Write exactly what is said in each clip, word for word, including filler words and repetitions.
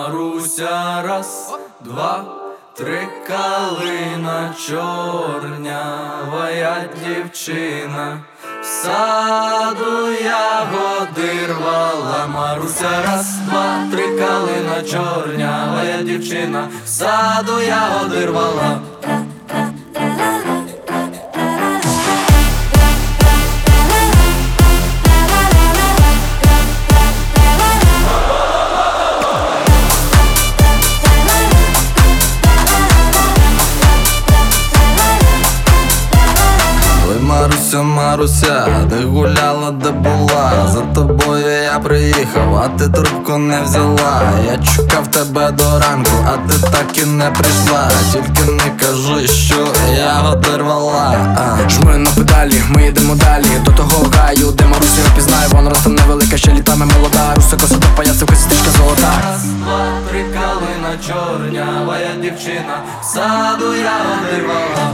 Маруся, раз, два, три, калина чорнявая дівчина, в саду ягоди рвала. Маруся, раз, два, три, калина чорнявая дівчина, в саду ягоди рвала. Маруся, Маруся, де гуляла, де була? За тобою я приїхав, а ти трубку не взяла. Я чекав тебе до ранку, а ти так і не прийшла. Тільки не кажи, що ягоди рвала. Жми на педалі, ми йдемо далі до того гаю, де Маруся не пізнає. Вона росте невелика, ще літами молода. Руса, коса та паясивка, сестричка золота. Раз, два, три, калина чорнявая дівчина, в саду ягоди рвала.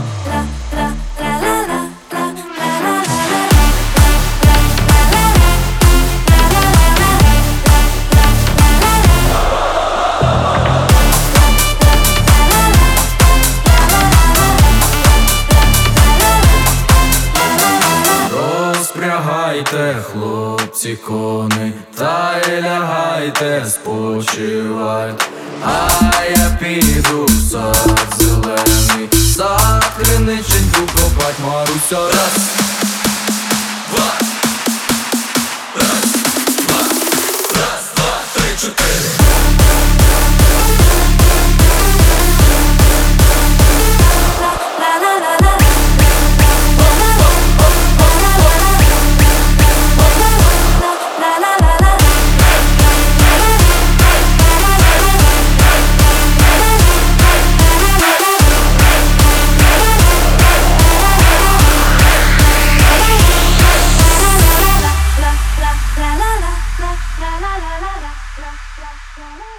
Розпрягайте, хлопці, коней, та й лягайте, спочивайте. А я піду в сад зелений, сад криниченьку копать. Маруся, раз, два, раз, два, раз, два, три, чотири. La la la la la la la la la la la la la.